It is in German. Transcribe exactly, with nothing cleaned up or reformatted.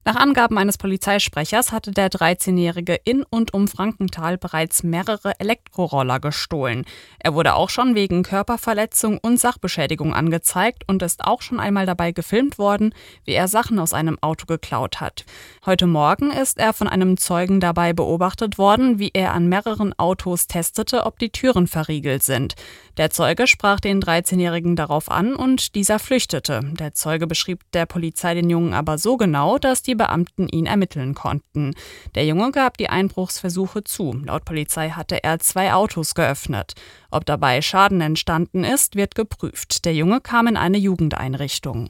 Nach Angaben eines Polizeisprechers hatte der dreizehnjährige in und um Frankenthal bereits mehrere Elektroroller gestohlen. Er wurde auch schon wegen Körperverletzung und Sachbeschädigung angezeigt und ist auch schon einmal dabei gefilmt worden, wie er Sachen aus einem Auto geklaut hat. Heute Morgen ist er von einem Zeugen dabei beobachtet worden, wie er an mehreren Autos testete, ob die Türen verriegelt sind. Der Zeuge sprach den dreizehnjährigen darauf an und dieser flüchtete. Der Zeuge beschrieb der Polizei den Jungen aber so genau, dass die Die Beamten ihn ermitteln konnten. Der Junge gab die Einbruchsversuche zu. Laut Polizei hatte er zwei Autos geöffnet. Ob dabei Schaden entstanden ist, wird geprüft. Der Junge kam in eine Jugendeinrichtung.